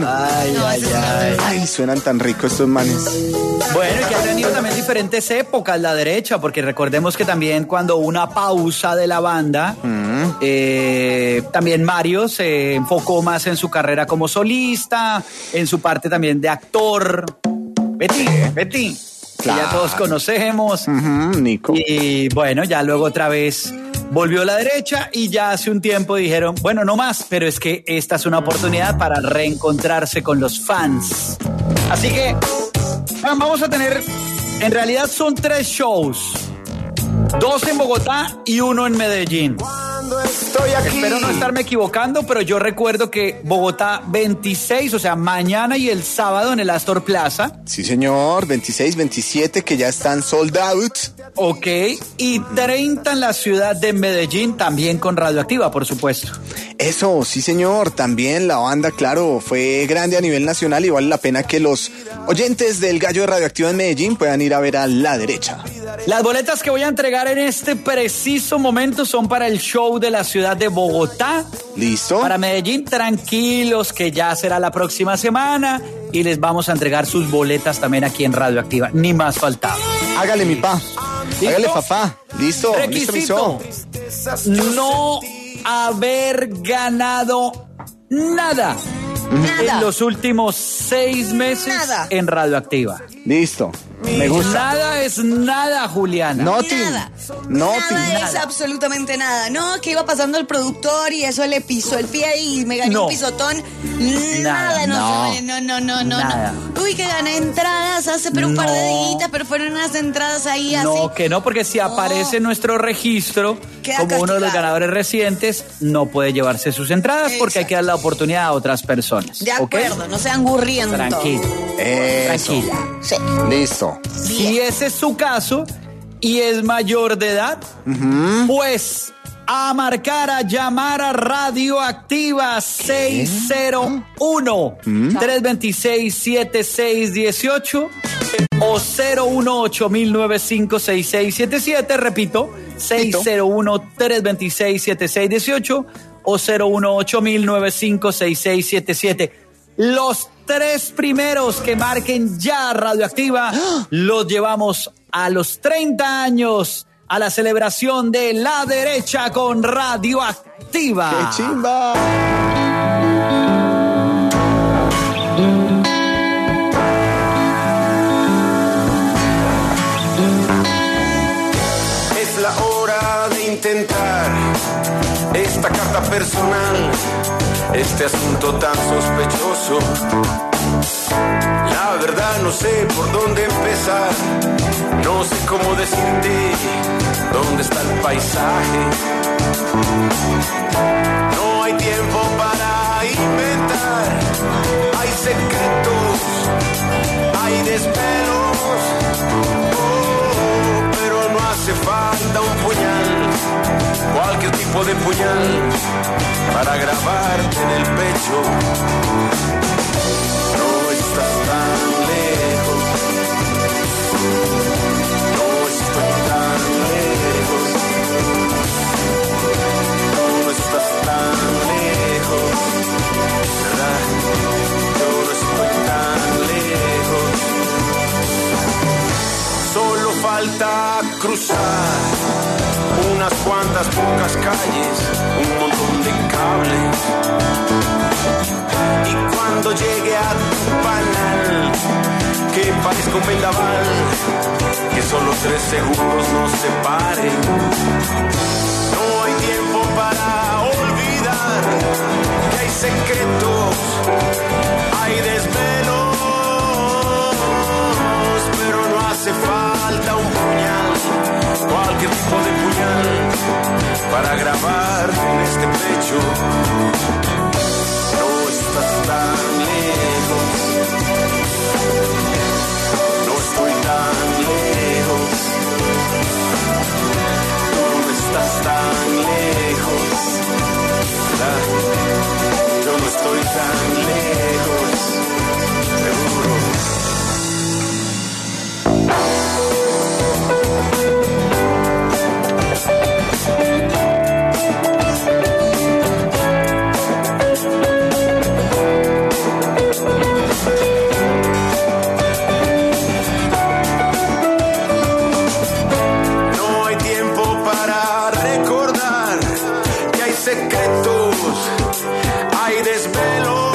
Ay, suenan tan ricos estos manes. Bueno, y que ha tenido también diferentes épocas La Derecha, porque recordemos que también cuando hubo una pausa de la banda, también Mario se enfocó más en su carrera como solista, en su parte también de actor. Betty, claro, que ya todos conocemos. Nico. Y bueno, ya luego otra vez volvió La Derecha y ya hace un tiempo dijeron, bueno, no más, pero es que esta es una oportunidad para reencontrarse con los fans. Así que vamos a tener, en realidad son 3 shows, 2 en Bogotá y 1 en Medellín. Estoy aquí. Espero no estarme equivocando, pero yo recuerdo que Bogotá 26, o sea, mañana y el sábado en el Astor Plaza. Sí, señor, 26, 27 que ya están sold out. Ok, y 30 en la ciudad de Medellín, también con Radioactiva, por supuesto. Eso, sí, señor, también la banda, claro, fue grande a nivel nacional y vale la pena que los oyentes del Gallo de Radioactiva en Medellín puedan ir a ver a La Derecha. Las boletas que voy a entregar en este preciso momento son para el show de la ciudad de Bogotá. ¿Listo? Para Medellín, tranquilos, que ya será la próxima semana y les vamos a entregar sus boletas también aquí en Radioactiva. Ni más faltaba. Hágale, mi pa. ¿Listo? Hágale, papá. Listo. Requisito: no haber ganado nada en los últimos 6 meses en Radioactiva. Listo. Me gusta. Nada es nada, Juliana. Nada es absolutamente nada. No, que iba pasando el productor y eso le pisó el pie y me gané un pisotón. Nada. Uy, que gané entradas hace pero un par de días, pero fueron unas entradas ahí así. No, que no, porque si aparece en nuestro registro como uno de los ganadores recientes, no puede llevarse sus entradas porque hay que dar la oportunidad a otras personas. De acuerdo, no sean gurrientos. Tranquila. Sí. Listo. Si ese es su caso y es mayor de edad, pues a marcar, a llamar a Radioactiva 601-326-7618 o 018-995-6677, repito, 601-326-7618 o 018-995-6677. Los 3 primeros que marquen ya Radioactiva los llevamos a los 30 años a la celebración de La Derecha con Radioactiva. ¡Qué chimba! esta carta personal, este asunto tan sospechoso. La verdad no sé por dónde empezar, no sé cómo decirte dónde está el paisaje. No hay tiempo para inventar, hay secretos, hay desvelos, pero no hace falta un puñal, cualquier tipo de puñal, para grabarte en el pecho. No estás tan lejos, no estoy tan lejos, no estás tan lejos, ¿verdad? Yo no estoy tan lejos. Solo falta cruzar unas cuantas pocas calles, un montón de cables. Y cuando llegue a tu panal, que parezca un vendaval, que solo 3 segundos nos separen. No hay tiempo para olvidar que hay secretos, hay desvelos, pero no hace falta un puñal, cualquier tipo de puñal, para grabar en este pecho. No estás tan lejos, no estoy tan lejos, no estás tan lejos, ¿verdad? Yo no estoy tan lejos, seguro. Hay desvelos,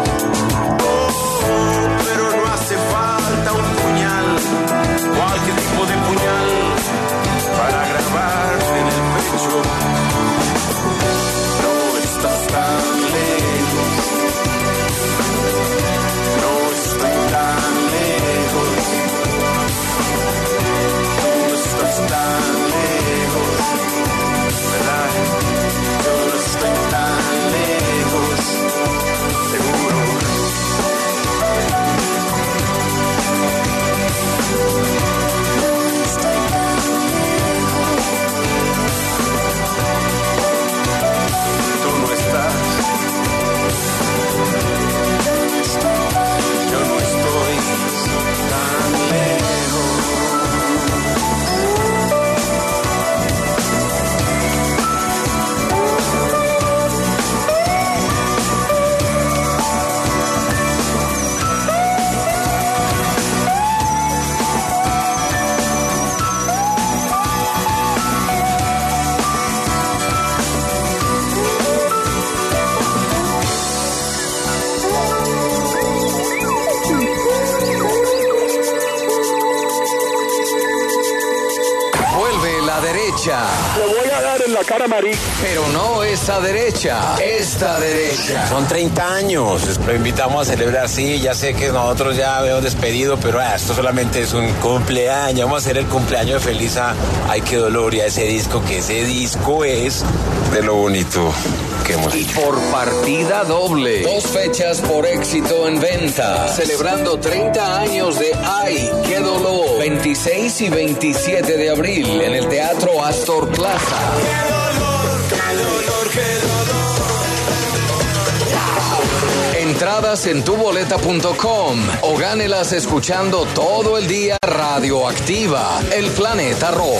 pero no hace falta un puñal, cualquier tipo de puñal, para grabarte en el pecho. No estás tan lejos, no estoy tan lejos, no estás tan lejos, ¿verdad? Yo no estoy tan lejos, seguro. No estoy tan lejos. Tú no estás. Yo no estoy tan lejos. Le voy a dar en la cara, marica. Pero no esa derecha, esta derecha. Son 30 años, lo invitamos a celebrar, sí, ya sé que nosotros ya habíamos despedido, pero esto solamente es un cumpleaños, vamos a hacer el cumpleaños feliz a Ay, qué dolor, y a ese disco, que ese disco es de lo bonito que hemos hecho. Y por partida doble, 2 fechas por éxito en venta, celebrando 30 años de Ay, qué dolor, 26 y 27 de abril en el Teatro Astor Plaza. Qué dolor, qué dolor, qué dolor. Entradas en tuboleta.com o gánelas escuchando todo el día Radioactiva, el Planeta Rock.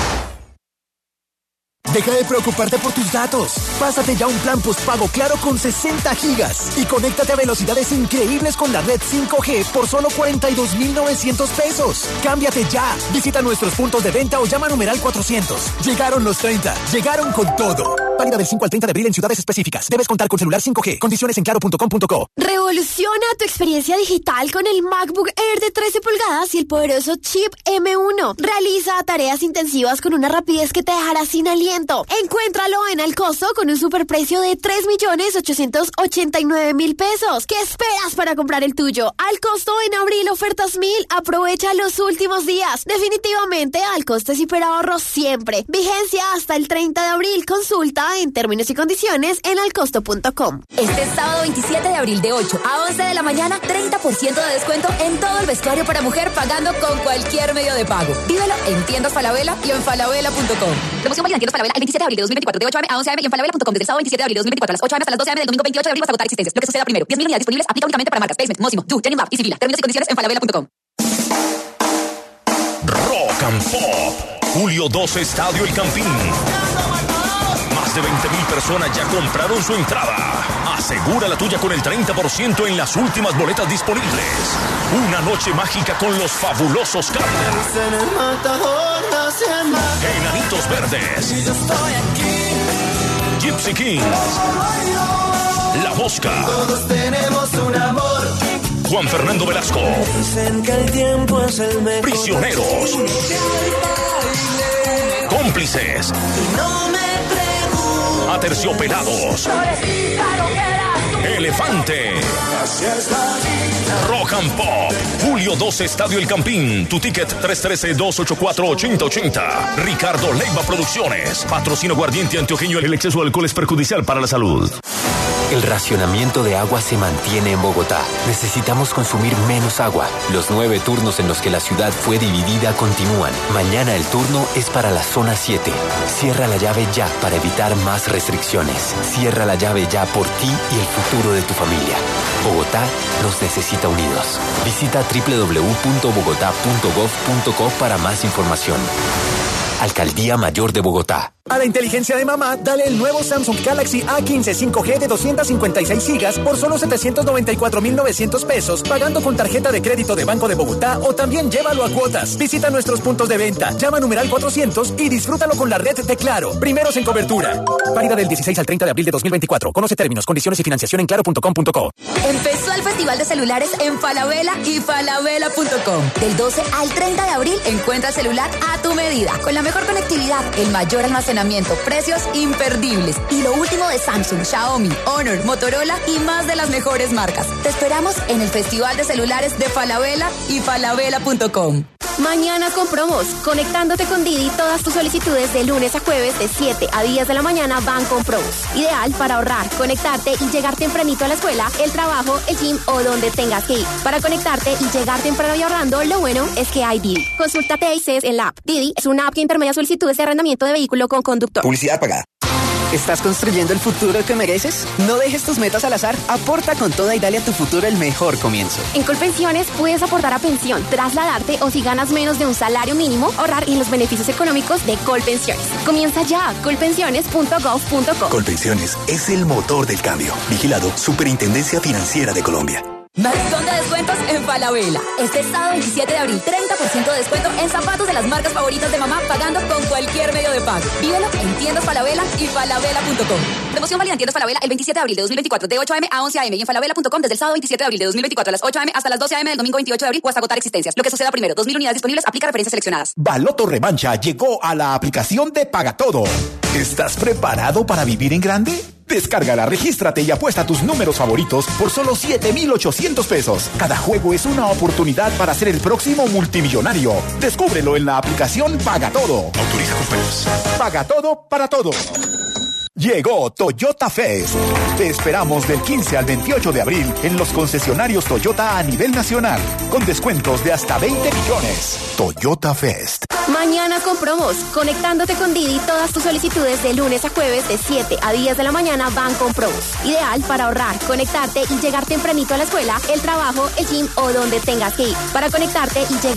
Deja de preocuparte por tus datos. Pásate ya un plan postpago Claro con 60 gigas y conéctate a velocidades increíbles con la red 5G por solo 42,900 pesos. Cámbiate ya. Visita nuestros puntos de venta o llama a numeral 400. Llegaron los 30. Llegaron con todo. Válida del 5 al 30 de abril en ciudades específicas. Debes contar con celular 5G. Condiciones en claro.com.co. Revoluciona tu experiencia digital con el MacBook Air de 13 pulgadas y el poderoso chip M1. Realiza tareas intensivas con una rapidez que te dejará sin aliento. Encuéntralo en Alcosto con un superprecio de 3.889.000 pesos. ¿Qué esperas para comprar el tuyo? Alcosto en abril, ofertas 1000. Aprovecha los últimos días. Definitivamente, Alcosto es hiperahorro siempre. Vigencia hasta el 30 de abril. Consulta en términos y condiciones en alcosto.com. Este sábado 27 de abril de 8 a 11 de la mañana, 30% de descuento en todo el vestuario para mujer pagando con cualquier medio de pago. Vívelo en tiendas Falabella y en falabella.com. Promoción válida en tiendas Falabella el 27 de abril de 2024 de 8 a.m. a 11 a.m. y en falabella.com desde el sábado 27 de abril de 2024 a las 8 a.m. hasta las 12 a.m. del domingo 28 de abril hasta agotar existencias. Lo que suceda primero. 10.000 unidades disponibles. Aplica únicamente para marcas Basement, Mosimo, Do, Jenny Lab y Sibila. Términos y condiciones en falabella.com. Rock and Pop. Julio 12, Estadio El Campín. Más de 20.000 personas ya compraron su entrada. Asegura la tuya con el 30% en las últimas boletas disponibles. Una noche mágica con los fabulosos Carter. Enanitos Verdes. Gypsy Kings. La Mosca. Todos tenemos un amor. Juan Fernando Velasco. Dicen que el tiempo es el mejor. Prisioneros. Cómplices. No me pregunto. Aterciopelados. Elefante. Rock and Pop. Julio 12, Estadio El Campín. Tu ticket 313-284-8080. Ricardo Leiva Producciones. Patrocino Aguardiente Antioqueño. El exceso de alcohol es perjudicial para la salud. El racionamiento de agua se mantiene en Bogotá. Necesitamos consumir menos agua. Los 9 turnos en los que la ciudad fue dividida continúan. Mañana el turno es para la zona 7. Cierra la llave ya para evitar más restricciones. Cierra la llave ya por ti y el futuro de tu familia. Bogotá nos necesita unidos. Visita www.bogotá.gov.co para más información. Alcaldía Mayor de Bogotá. A la inteligencia de mamá, dale el nuevo Samsung Galaxy A15 5G de 256 gigas por solo 794.900 pesos, pagando con tarjeta de crédito de Banco de Bogotá o también llévalo a cuotas. Visita nuestros puntos de venta, llama numeral 400 y disfrútalo con la red de Claro. Primeros en cobertura. Válida del 16 al 30 de abril de 2024. Conoce términos, condiciones y financiación en claro.com.co. Empezó el Festival de Celulares en Falabella y falabella.com. Del 12 al 30 de abril encuentra el celular a tu medida, con la mejor conectividad, el mayor almacenamiento, precios imperdibles y lo último de Samsung, Xiaomi, Honor, Motorola y más de las mejores marcas. Te esperamos en el Festival de Celulares de Falabella y falabella.com. Mañana con promos. Conectándote con Didi, todas tus solicitudes de lunes a jueves de 7 a 10 de la mañana van con promos. Ideal para ahorrar, conectarte y llegar tempranito a la escuela, el trabajo, el gym o donde tengas que ir. Para conectarte y llegar temprano y ahorrando, lo bueno es que hay Didi. Consulta TICs en la app. Didi es una app que intermedia solicitudes de arrendamiento de vehículo con conductor. Publicidad pagada. ¿Estás construyendo el futuro que mereces? No dejes tus metas al azar. Aporta con toda y dale a tu futuro el mejor comienzo. En Colpensiones puedes aportar a pensión, trasladarte o si ganas menos de un salario mínimo, ahorrar en los beneficios económicos de Colpensiones. Comienza ya, colpensiones.gov.co. Colpensiones es el motor del cambio. Vigilado Superintendencia Financiera de Colombia. Maratón de descuentos en Falabella. Este sábado 27 de abril, 30% de descuento en zapatos de las marcas favoritas de mamá, pagando con cualquier medio de pago. Vívelo en tiendas Falabella y falabella.com. Promoción válida en tiendas Falabella el 27 de abril de 2024 de 8 a.m. a 11 a.m. y en falabella.com desde el sábado 27 de abril de 2024 a las 8 a.m. hasta las 12 a.m. del domingo 28 de abril o hasta agotar existencias. Lo que suceda primero. 2.000 unidades disponibles. Aplica referencias seleccionadas. Baloto Revancha llegó a la aplicación de Pagatodo. ¿Estás preparado para vivir en grande? Descárgala, regístrate y apuesta tus números favoritos por solo 7.800 pesos. Cada juego es una oportunidad para ser el próximo multimillonario. Descúbrelo en la aplicación Pagatodo. Autoriza con juegos. Pagatodo para todo. Llegó Toyota Fest. Te esperamos del 15 al 28 de abril en los concesionarios Toyota a nivel nacional, con descuentos de hasta 20 millones. Toyota Fest. Mañana con promos. Conectándote con Didi, todas tus solicitudes de lunes a jueves de 7 a 10 de la mañana van con promos. Ideal para ahorrar, conectarte y llegar tempranito a la escuela, el trabajo, el gym o donde tengas que ir. Para conectarte y llegar